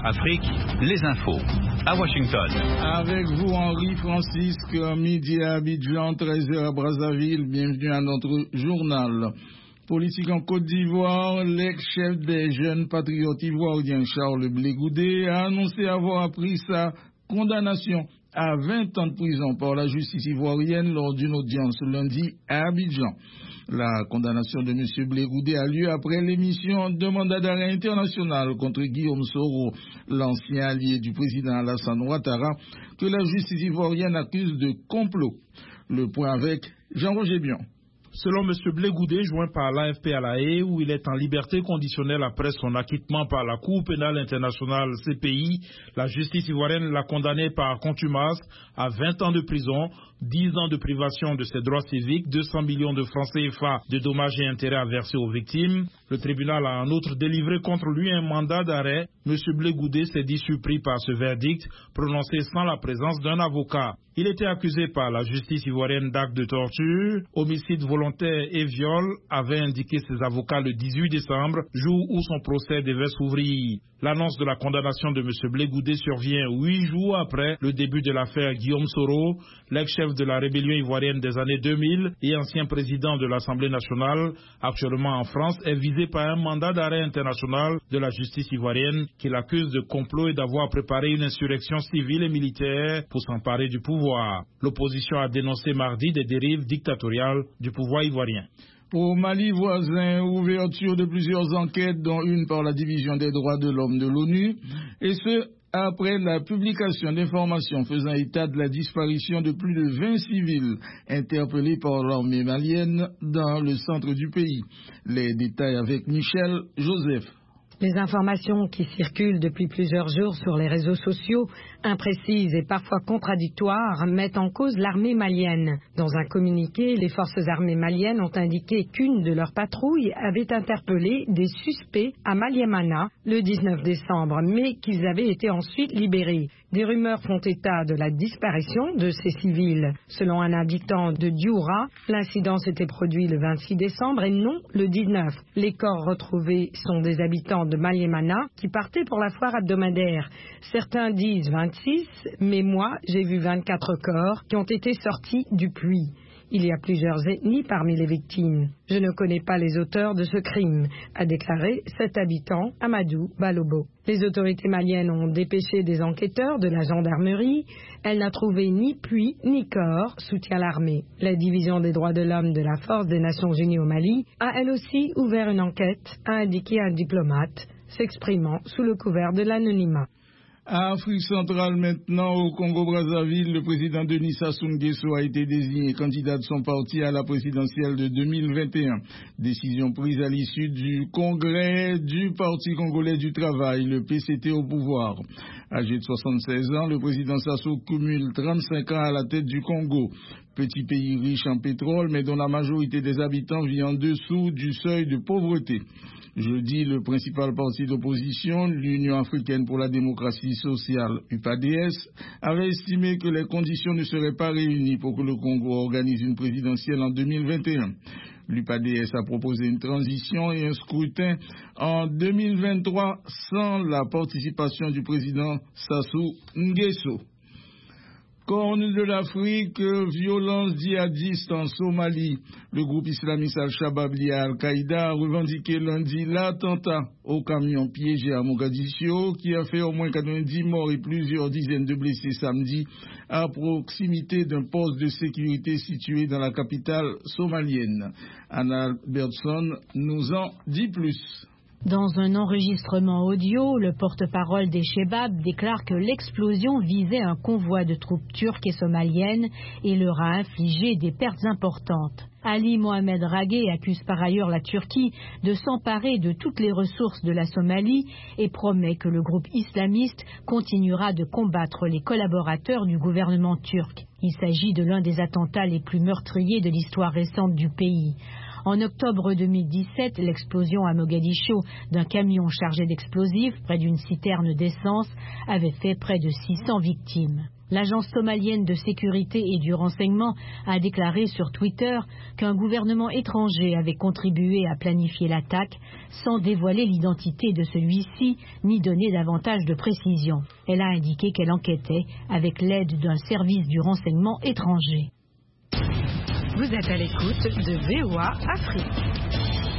Afrique, les infos. À Washington. Avec vous, Henri Francisque, midi à Abidjan, 13h à Brazzaville. Bienvenue à notre journal. Politique en Côte d'Ivoire, l'ex-chef des jeunes patriotes ivoiriens, Charles Blé Goudé, a annoncé avoir appris sa condamnation à 20 ans de prison par la justice ivoirienne lors d'une audience lundi à Abidjan. La condamnation de M. Blé Goudé a lieu après l'émission de mandat d'arrêt international contre Guillaume Soro, l'ancien allié du président Alassane Ouattara, que la justice ivoirienne accuse de complot. Le point avec Jean-Roger Bion. Selon M. Blé Goudé, joint par l'AFP à La Haye, où il est en liberté conditionnelle après son acquittement par la Cour pénale internationale CPI, la justice ivoirienne l'a condamné par contumace à 20 ans de prison, 10 ans de privation de ses droits civiques, 200 millions de francs CFA de dommages et intérêts à verser aux victimes. Le tribunal a en outre délivré contre lui un mandat d'arrêt. M. Blé Goudé s'est dit surpris par ce verdict, prononcé sans la présence d'un avocat. Il était accusé par la justice ivoirienne d'actes de torture, homicide volontaire et viol, avait indiqué ses avocats le 18 décembre, jour où son procès devait s'ouvrir. L'annonce de la condamnation de M. Blé Goudé survient 8 jours après le début de l'affaire Guillaume Soro, l'ex-chef de la rébellion ivoirienne des années 2000 et ancien président de l'Assemblée nationale, actuellement en France, est visé par un mandat d'arrêt international de la justice ivoirienne qui l'accuse de complot et d'avoir préparé une insurrection civile et militaire pour s'emparer du pouvoir. L'opposition a dénoncé mardi des dérives dictatoriales du pouvoir ivoirien. Au Mali voisin, ouverture de plusieurs enquêtes, dont une par la Division des droits de l'homme de l'ONU, et ce, après la publication d'informations faisant état de la disparition de plus de 20 civils interpellés par l'armée malienne dans le centre du pays. Les détails avec Michel Joseph. Les informations qui circulent depuis plusieurs jours sur les réseaux sociaux, imprécises et parfois contradictoires, mettent en cause l'armée malienne. Dans un communiqué, les forces armées maliennes ont indiqué qu'une de leurs patrouilles avait interpellé des suspects à Maliemana le 19 décembre, mais qu'ils avaient été ensuite libérés. Des rumeurs font état de la disparition de ces civils. Selon un habitant de Dioura, l'incident s'était produit le 26 décembre et non le 19. Les corps retrouvés sont des habitants de Maliemana qui partaient pour la foire hebdomadaire. Certains disent 26, mais moi j'ai vu 24 corps qui ont été sortis du puits. Il y a plusieurs ethnies parmi les victimes. Je ne connais pas les auteurs de ce crime, a déclaré cet habitant, Amadou Balobo. Les autorités maliennes ont dépêché des enquêteurs de la gendarmerie. Elle n'a trouvé ni puits ni corps, soutient l'armée. La division des droits de l'homme de la Force des Nations Unies au Mali a elle aussi ouvert une enquête, a indiqué un diplomate, s'exprimant sous le couvert de l'anonymat. Afrique centrale maintenant, au Congo-Brazzaville, le président Denis Sassou Nguesso a été désigné candidat de son parti à la présidentielle de 2021. Décision prise à l'issue du congrès du Parti congolais du travail, le PCT au pouvoir. Âgé de 76 ans, le président Sassou cumule 35 ans à la tête du Congo. Petit pays riche en pétrole, mais dont la majorité des habitants vit en dessous du seuil de pauvreté. Jeudi, le principal parti d'opposition, l'Union africaine pour la démocratie sociale, UPADS, avait estimé que les conditions ne seraient pas réunies pour que le Congo organise une présidentielle en 2021. L'UPADS a proposé une transition et un scrutin en 2023 sans la participation du président Sassou Nguesso. Corne de l'Afrique, violence djihadiste en Somalie. Le groupe islamiste Al-Shabaab lié à Al-Qaïda a revendiqué lundi l'attentat au camion piégé à Mogadiscio qui a fait au moins 90 morts et plusieurs dizaines de blessés samedi à proximité d'un poste de sécurité situé dans la capitale somalienne. Anna Albertson nous en dit plus. Dans un enregistrement audio, le porte-parole des Shebab déclare que l'explosion visait un convoi de troupes turques et somaliennes et leur a infligé des pertes importantes. Ali Mohamed Ragé accuse par ailleurs la Turquie de s'emparer de toutes les ressources de la Somalie et promet que le groupe islamiste continuera de combattre les collaborateurs du gouvernement turc. Il s'agit de l'un des attentats les plus meurtriers de l'histoire récente du pays. En octobre 2017, l'explosion à Mogadiscio d'un camion chargé d'explosifs près d'une citerne d'essence avait fait près de 600 victimes. L'agence somalienne de sécurité et du renseignement a déclaré sur Twitter qu'un gouvernement étranger avait contribué à planifier l'attaque sans dévoiler l'identité de celui-ci ni donner davantage de précision. Elle a indiqué qu'elle enquêtait avec l'aide d'un service du renseignement étranger. Vous êtes à l'écoute de VOA Afrique.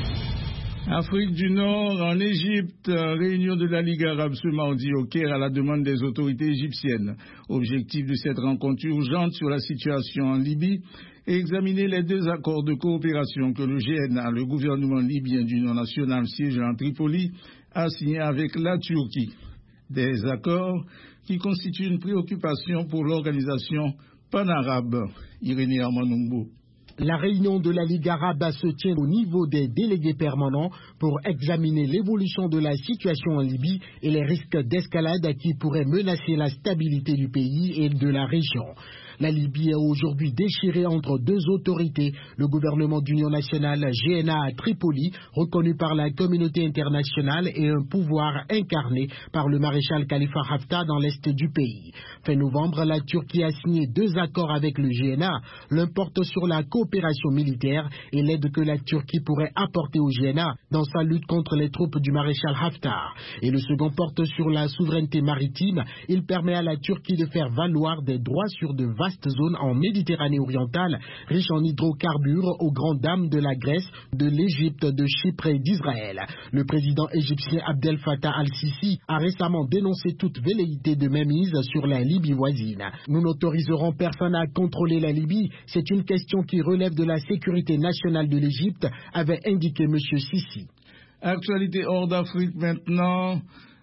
Afrique du Nord, en Égypte, réunion de la Ligue arabe ce mardi au Caire à la demande des autorités égyptiennes. Objectif de cette rencontre urgente sur la situation en Libye, examiner les 2 accords de coopération que le GNA, le gouvernement libyen d'union nationale siégeant à Tripoli, a signé avec la Turquie. Des accords qui constituent une préoccupation pour l'organisation pan-arabe. Irénée Armanungbo. La réunion de la Ligue arabe se tient au niveau des délégués permanents pour examiner l'évolution de la situation en Libye et les risques d'escalade qui pourraient menacer la stabilité du pays et de la région. La Libye est aujourd'hui déchirée entre 2 autorités, le gouvernement d'union nationale GNA à Tripoli, reconnu par la communauté internationale, et un pouvoir incarné par le maréchal Khalifa Haftar dans l'est du pays. Fin novembre, la Turquie a signé 2 accords avec le GNA. L'un porte sur la coopération militaire et l'aide que la Turquie pourrait apporter au GNA dans sa lutte contre les troupes du maréchal Haftar. Et le second porte sur la souveraineté maritime. Il permet à la Turquie de faire valoir des droits sur de vastes zones en Méditerranée orientale, riche en hydrocarbures aux grandes dames de la Grèce, de l'Égypte, de Chypre et d'Israël. Le président égyptien Abdel Fattah al-Sisi a récemment dénoncé toute velléité de mainmise sur la Libye voisine. Nous n'autoriserons personne à contrôler la Libye, c'est une question qui relève de la sécurité nationale de l'Égypte, avait indiqué M. Sisi. Actualité hors d'Afrique maintenant,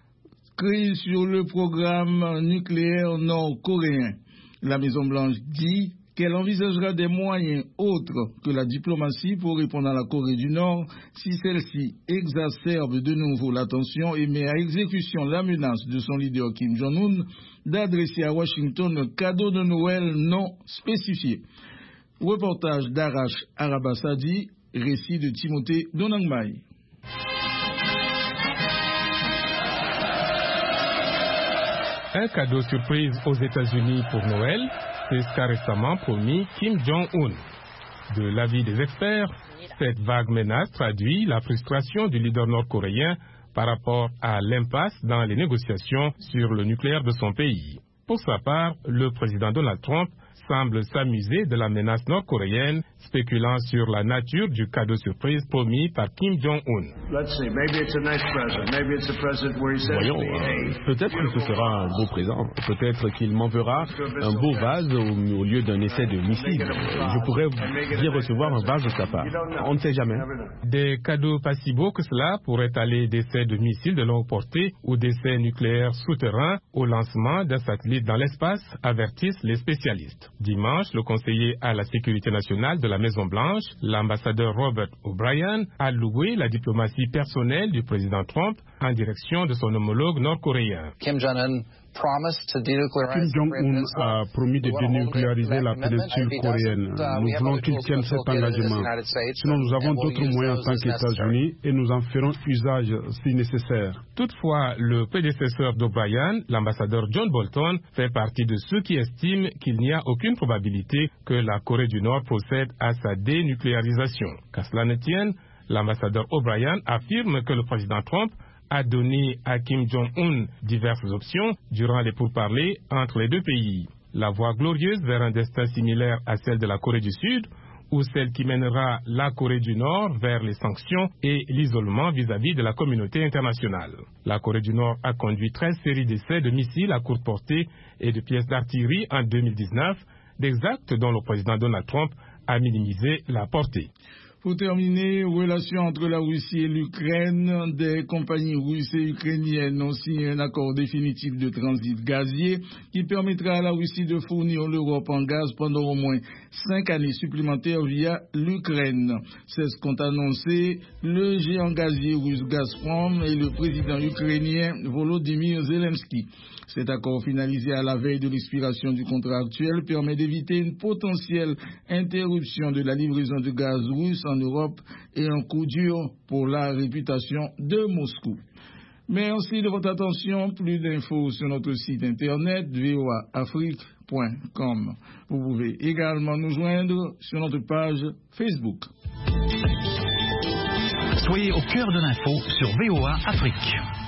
crise sur le programme nucléaire nord-coréen. La Maison-Blanche dit qu'elle envisagera des moyens autres que la diplomatie pour répondre à la Corée du Nord si celle-ci exacerbe de nouveau la tension et met à exécution la menace de son leader Kim Jong-un d'adresser à Washington un cadeau de Noël non spécifié. Reportage d'Arash Arabasadi, récit de Timothée Donangmai. Un cadeau surprise aux États-Unis pour Noël, c'est ce qu'a récemment promis Kim Jong-un. De l'avis des experts, cette vague menace traduit la frustration du leader nord-coréen par rapport à l'impasse dans les négociations sur le nucléaire de son pays. Pour sa part, le président Donald Trump semble s'amuser de la menace nord-coréenne, spéculant sur la nature du cadeau surprise promis par Kim Jong-un. Voyons, peut-être que ce sera un beau présent, peut-être qu'il m'enverra un beau vase au lieu d'un essai de missile. Je pourrais bien recevoir un vase de sa part. On ne sait jamais. Des cadeaux pas si beaux que cela pourraient aller d'essais de missiles de longue portée ou d'essais nucléaires souterrains au lancement d'un satellite dans l'espace, avertissent les spécialistes. Dimanche, le conseiller à la sécurité nationale de la Maison-Blanche, l'ambassadeur Robert O'Brien, a loué la diplomatie personnelle du président Trump en direction de son homologue nord-coréen. Kim Jong-un a promis de dénucléariser la péninsule coréenne. Nous voulons qu'il tienne cet engagement. Sinon, nous avons d'autres moyens en tant qu'États-Unis et nous en ferons usage si nécessaire. Toutefois, le prédécesseur d'O'Brien, l'ambassadeur John Bolton, fait partie de ceux qui estiment qu'il n'y a aucune probabilité que la Corée du Nord procède à sa dénucléarisation. Qu'à cela ne tienne, l'ambassadeur O'Brien affirme que le président Trump a donné à Kim Jong-un diverses options durant les pourparlers entre les 2 pays. La voie glorieuse vers un destin similaire à celle de la Corée du Sud ou celle qui mènera la Corée du Nord vers les sanctions et l'isolement vis-à-vis de la communauté internationale. La Corée du Nord a conduit 13 séries d'essais de missiles à courte portée et de pièces d'artillerie en 2019, des actes dont le président Donald Trump a minimisé la portée. Pour terminer, relations entre la Russie et l'Ukraine, des compagnies russes et ukrainiennes ont signé un accord définitif de transit gazier qui permettra à la Russie de fournir l'Europe en gaz pendant au moins 5 années supplémentaires via l'Ukraine. C'est ce qu'ont annoncé le géant gazier russe Gazprom et le président ukrainien Volodymyr Zelensky. Cet accord finalisé à la veille de l'expiration du contrat actuel permet d'éviter une potentielle interruption de la livraison de gaz russe en Europe et un coup dur pour la réputation de Moscou. Merci de votre attention. Plus d'infos sur notre site internet voaafrique.com. voa.com. Vous pouvez également nous joindre sur notre page Facebook. Soyez au cœur de l'info sur VOA Afrique.